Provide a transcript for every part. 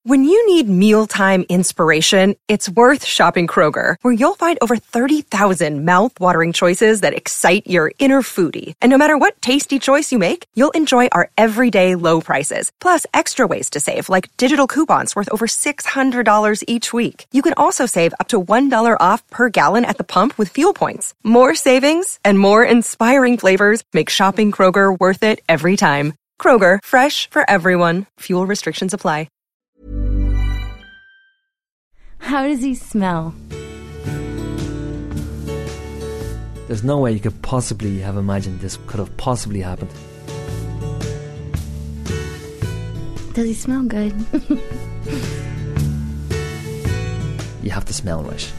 When you need mealtime inspiration, it's worth shopping Kroger, where you'll find over 30,000 mouth-watering choices that excite your inner foodie. And no matter what tasty choice you make, you'll enjoy our everyday low prices, plus extra ways to save, like digital coupons worth over $600 each week. You can also save up to $1 off per gallon at the pump with fuel points. More savings and more inspiring flavors make shopping Kroger worth it every time. Kroger, fresh for everyone. Fuel restrictions apply. How does he smell? There's no way you could possibly have imagined this could have possibly happened. Does he smell good? You have to smell right.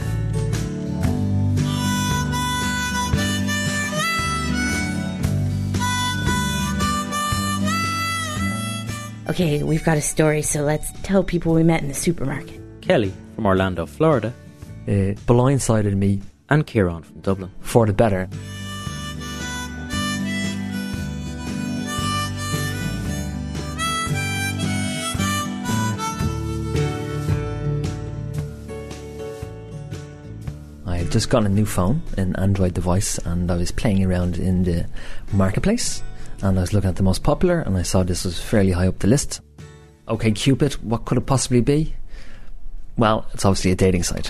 Okay, we've got a story, so let's tell people we met in the supermarket. Kelly from Orlando, Florida. Blindsided me. And Kieran from Dublin. For the better. I had just gotten a new phone, an Android device, and I was playing around in the marketplace, and I was looking at the most popular, and I saw this was fairly high up the list. OkCupid, what could it possibly be? Well, it's obviously a dating site.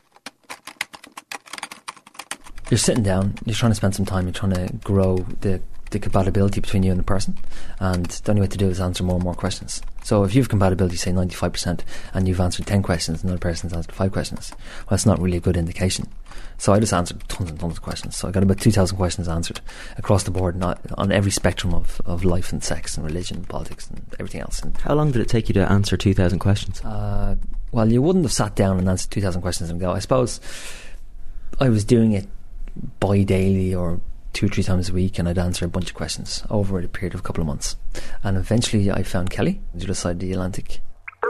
You're sitting down, you're trying to spend some time, you're trying to grow the compatibility between you and the person, and the only way to do it is answer more and more questions. So if you have compatibility, say 95%, and you've answered 10 questions, and another person's answered 5 questions, well, that's not really a good indication. So I just answered tons and tons of questions. So I got about 2,000 questions answered across the board, not on every spectrum of life and sex and religion and politics and everything else. And how long did it take you to answer 2,000 questions? Well, you wouldn't have sat down and answered 2,000 questions and go. I suppose I was doing it bi-daily or 2 or 3 times a week, and I'd answer a bunch of questions over a period of a couple of months. And eventually I found Kelly on the other side of the Atlantic.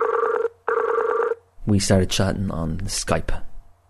We started chatting on Skype.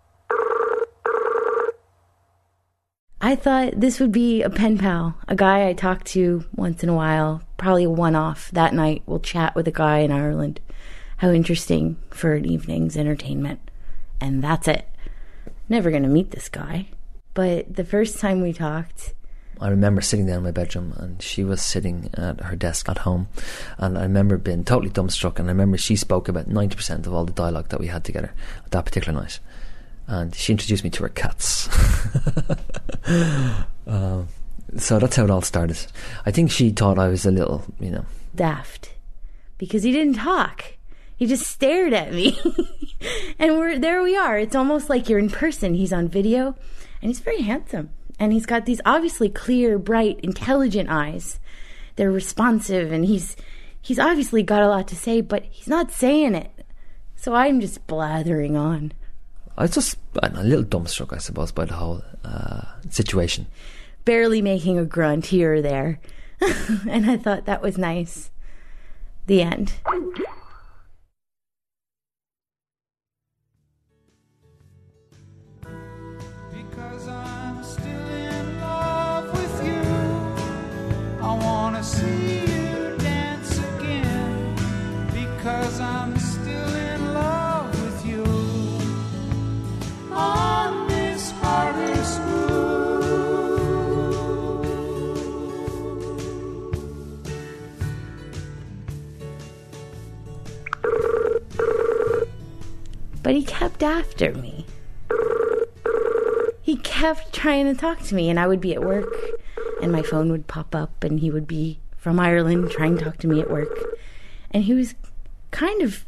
I thought this would be a pen pal, a guy I talk to once in a while, probably a one-off. That night we'll chat with a guy in Ireland. How interesting for an evening's entertainment. And that's it. Never going to meet this guy. But the first time we talked, I remember sitting down in my bedroom, and she was sitting at her desk at home, and I remember being totally dumbstruck, and I remember she spoke about 90% of all the dialogue that we had together that particular night, and she introduced me to her cats. So that's how it all started. I think she thought I was a little, daft, because he didn't talk. He just stared at me. And there we are. It's almost like you're in person. He's on video, and he's very handsome. And he's got these obviously clear, bright, intelligent eyes. They're responsive, and he's obviously got a lot to say, but he's not saying it. So I'm just blathering on. I was just a little dumbstruck, I suppose, by the whole situation. Barely making a grunt here or there. And I thought that was nice. The end. See you dance again, because I'm still in love with you. On this harvest moon. But he kept after me. He kept trying to talk to me, and I would be at work, and my phone would pop up, and he would be from Ireland trying to talk to me at work. And he was kind of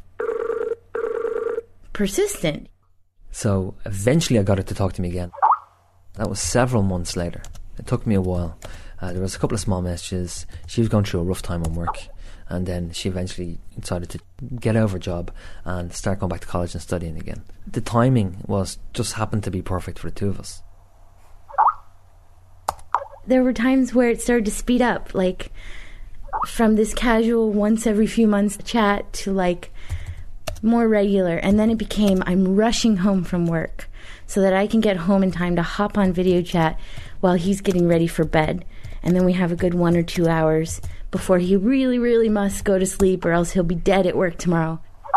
persistent. So eventually I got her to talk to me again. That was several months later. It took me a while. There was a couple of small messages. She was going through a rough time on work, and then she eventually decided to get over a job and start going back to college and studying again. The timing just happened to be perfect for the two of us. There were times where it started to speed up, like from this casual once every few months chat to like more regular. And then it became I'm rushing home from work so that I can get home in time to hop on video chat while he's getting ready for bed. And then we have a good 1 or 2 hours before he really, really must go to sleep, or else he'll be dead at work tomorrow.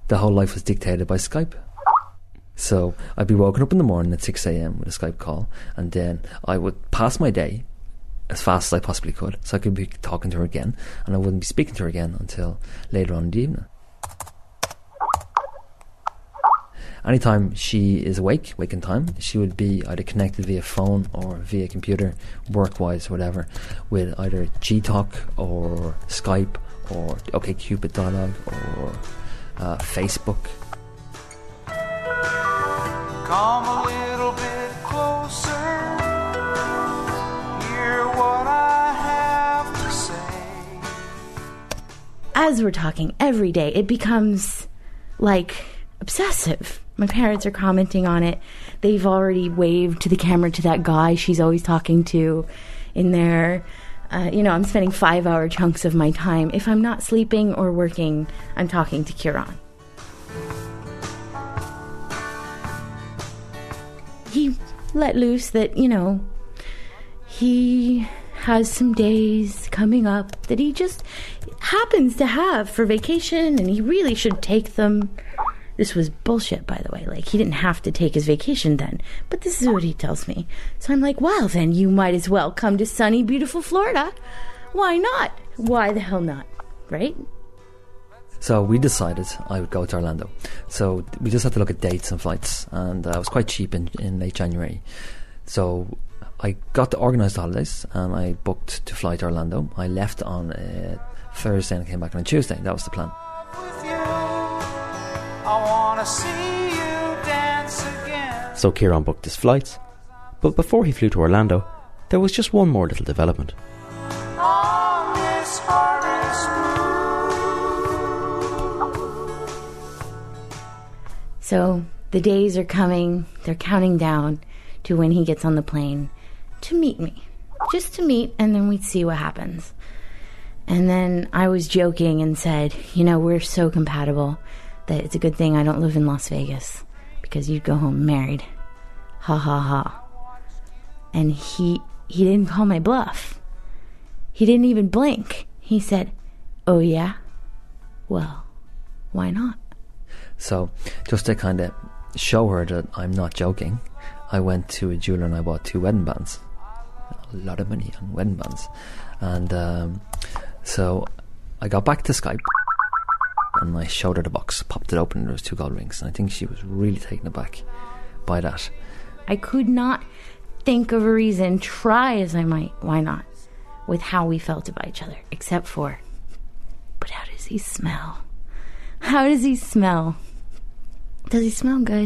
the whole life was dictated by Skype. So I'd be woken up in the morning at 6 a.m. with a Skype call, and then I would pass my day as fast as I possibly could, so I could be talking to her again, and I wouldn't be speaking to her again until later on in the evening. Anytime she is awake in time, she would be either connected via phone or via computer, work-wise, whatever, with either Gtalk or Skype or OkCupid dialogue or Facebook. Come a little bit closer. Hear what I have to say. As we're talking every day, it becomes like obsessive. My parents are commenting on it. They've already waved to the camera to that guy she's always talking to in there. I'm spending 5-hour chunks of my time. If I'm not sleeping or working, I'm talking to Kieran. He let loose that, he has some days coming up that he just happens to have for vacation, and he really should take them. This was bullshit, by the way. Like, he didn't have to take his vacation then. But this is what he tells me. So I'm like, well, then you might as well come to sunny, beautiful Florida. Why not? Why the hell not? Right? So we decided I would go to Orlando. So we just had to look at dates and flights, and it was quite cheap in late January. So I got to organise the holidays, and I booked to fly to Orlando. I left on a Thursday and came back on a Tuesday. That was the plan. I wanna see you dance again. So Kieran booked his flights, but before he flew to Orlando, there was just one more little development. On this forest blue. So the days are coming. They're counting down to when he gets on the plane to meet me. Just to meet, and then we'd see what happens. And then I was joking and said, we're so compatible that it's a good thing I don't live in Las Vegas, because you'd go home married. Ha ha ha. And he didn't call my bluff. He didn't even blink. He said, oh yeah? Well, why not? So just to kind of show her that I'm not joking, I went to a jeweler and I bought 2 wedding bands. A lot of money on wedding bands. And so I got back to Skype, and I showed her the box, popped it open, and there was 2 gold rings, and I think she was really taken aback by that. I could not think of a reason, try as I might, why not, with how we felt about each other, except for, but how does he smell? How does he smell? Does he smell good?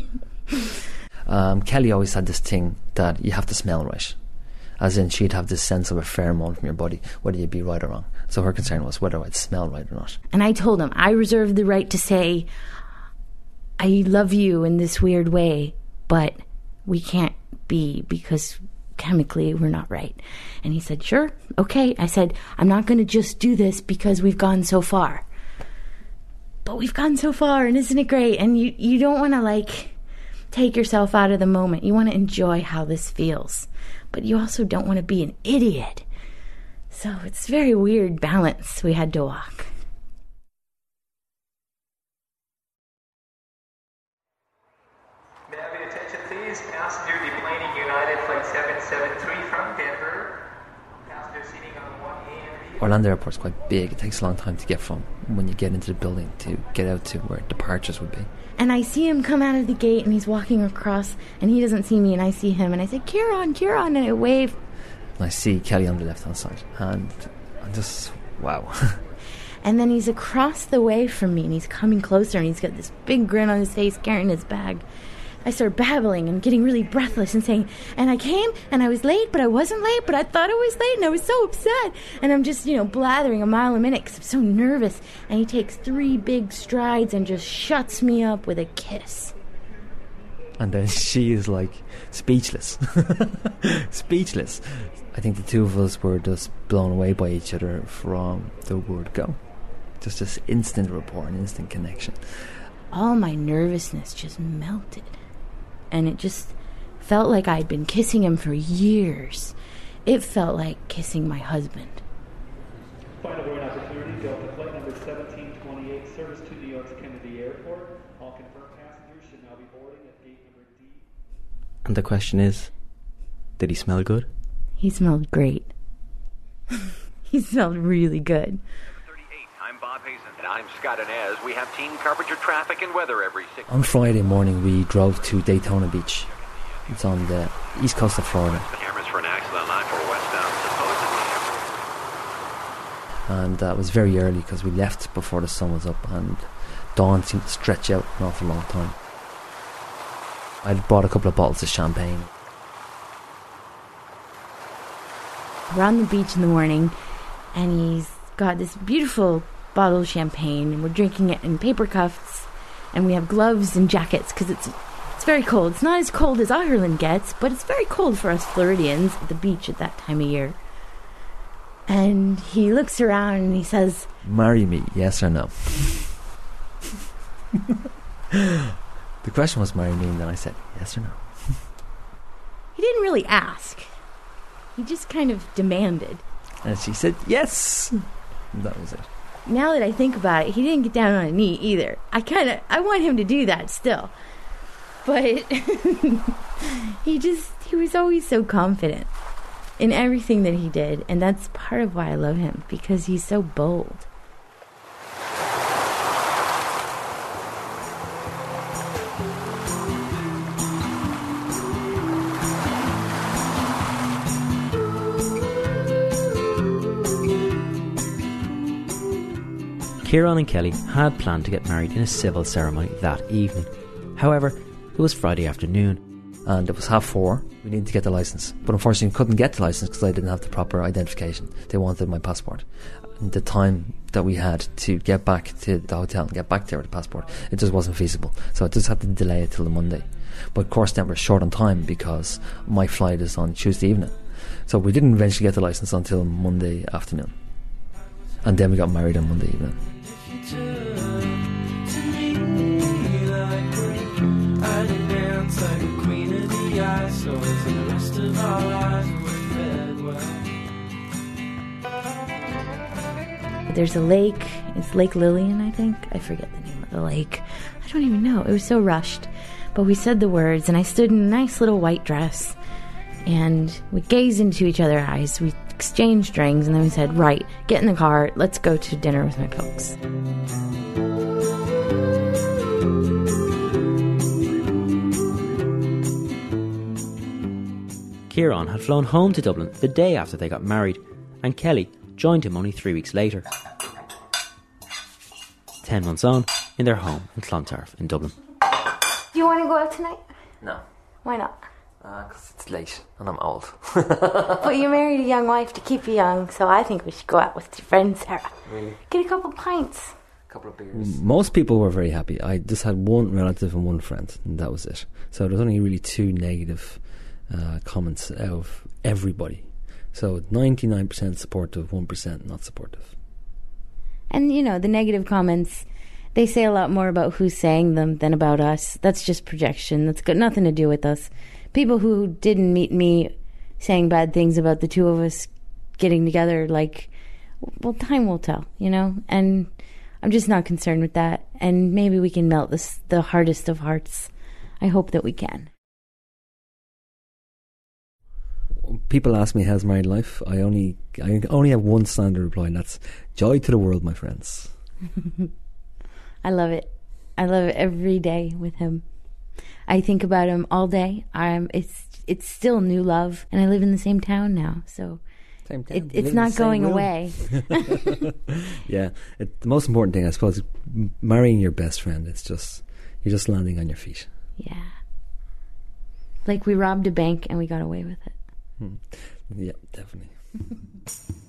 Kelly always had this thing that you have to smell right. As in, she'd have this sense of a pheromone from your body, whether you'd be right or wrong. So her concern was whether I'd smell right or not. And I told him, I reserve the right to say, I love you in this weird way, but we can't be because chemically we're not right. And he said, sure, okay. I said, I'm not going to just do this because we've gone so far. But we've gone so far, and isn't it great? And you don't want to, take yourself out of the moment. You want to enjoy how this feels. But you also don't want to be an idiot. So it's a very weird balance we had to walk. May I have your attention, please? Passenger deplaning United Flight 773 from Denver. Passenger seating on 1A and B. Orlando Airport's quite big. It takes a long time to get from when you get into the building to get out to where departures would be. And I see him come out of the gate, and he's walking across, and he doesn't see me, and I see him, and I say, Kieran, Kieran, and I wave. And I see Kelly on the left-hand side, and I'm just, wow. And then he's across the way from me, and he's coming closer, and he's got this big grin on his face, carrying his bag. I start babbling and getting really breathless and saying, and I came, and I was late, but I wasn't late, but I thought I was late, and I was so upset. And I'm just, blathering a mile a minute because I'm so nervous. And he takes 3 big strides and just shuts me up with a kiss. And then she is speechless. Speechless. I think the 2 of us were just blown away by each other from the word go. Just this instant rapport and instant connection. All my nervousness just melted. And it just felt like I'd been kissing him for years. It felt like kissing my husband. Final boarding opportunity, Delta flight number 1728. 128, service to New York's Kennedy Airport. All confirmed passengers should now be boarding at gate number D. And the question is, did he smell good? He smelled great. He smelled really good. 38, I'm Bob Hazen. And I'm Scott Inez. We have team coverage of traffic and weather every 6 On Friday morning, we drove to Daytona Beach. It's on the east coast of Florida. Cameras for an accident on I-4 westbound, supposedly. And it was very early because we left before the sun was up, and dawn seemed to stretch out an awful long time. I'd brought a couple of bottles of champagne. We're on the beach in the morning, and he's got this beautiful bottle of champagne, and we're drinking it in paper cups, and we have gloves and jackets because it's very cold. It's not as cold as Ireland gets, but it's very cold for us Floridians at the beach at that time of year. And he looks around and he says, "Marry me, yes or no?" The question was marry me, and then I said yes or no. He didn't really ask. He just kind of demanded. And she said yes. And that was it. Now that I think about it, he didn't get down on a knee either. I want him to do that still. But he was always so confident in everything that he did. And that's part of why I love him, because he's so bold. Ciarán and Kelly had planned to get married in a civil ceremony that evening. However, it was Friday afternoon. And it was 4:30. We needed to get the licence. But unfortunately, couldn't get the licence because I didn't have the proper identification. They wanted my passport. And the time that we had to get back to the hotel and get back there with the passport, it just wasn't feasible. So I just had to delay it till the Monday. But of course, then we're short on time because my flight is on Tuesday evening. So we didn't eventually get the licence until Monday afternoon. And then we got married on Monday evening. There's a lake. It's Lake Lillian, I think. I forget the name of the lake. I don't even know. It was so rushed. But we said the words, and I stood in a nice little white dress, and we gazed into each other's eyes. We exchanged rings, and then we said, right, get in the car. Let's go to dinner with my folks. Ciarán had flown home to Dublin the day after they got married, and Kelly joined him only 3 weeks later. 10 months on, in their home in Clontarf in Dublin. Do you want to go out tonight? No. Why not? Because it's late and I'm old. But you married a young wife to keep you young, so I think we should go out with your friend Sarah. Really? Get a couple pints. A couple of beers. Most people were very happy. I just had one relative and one friend, and that was it. So there's only really 2 negative comments out of everybody. So 99% supportive, 1% not supportive. And, you know, the negative comments, they say a lot more about who's saying them than about us. That's just projection. That's got nothing to do with us. People who didn't meet me saying bad things about the two of us getting together, like, well, time will tell, you know? And I'm just not concerned with that. And maybe we can melt the hardest of hearts. I hope that we can. People ask me how's married life. I only have one standard reply, and that's joy to the world, my friends. I love it. I love it every day with him. I think about him all day. It's still new love, and I live in the same town now, so Same town. it's not going away. Yeah, the most important thing, I suppose, is marrying your best friend. You're just landing on your feet. Yeah, like we robbed a bank and we got away with it. Yeah, definitely.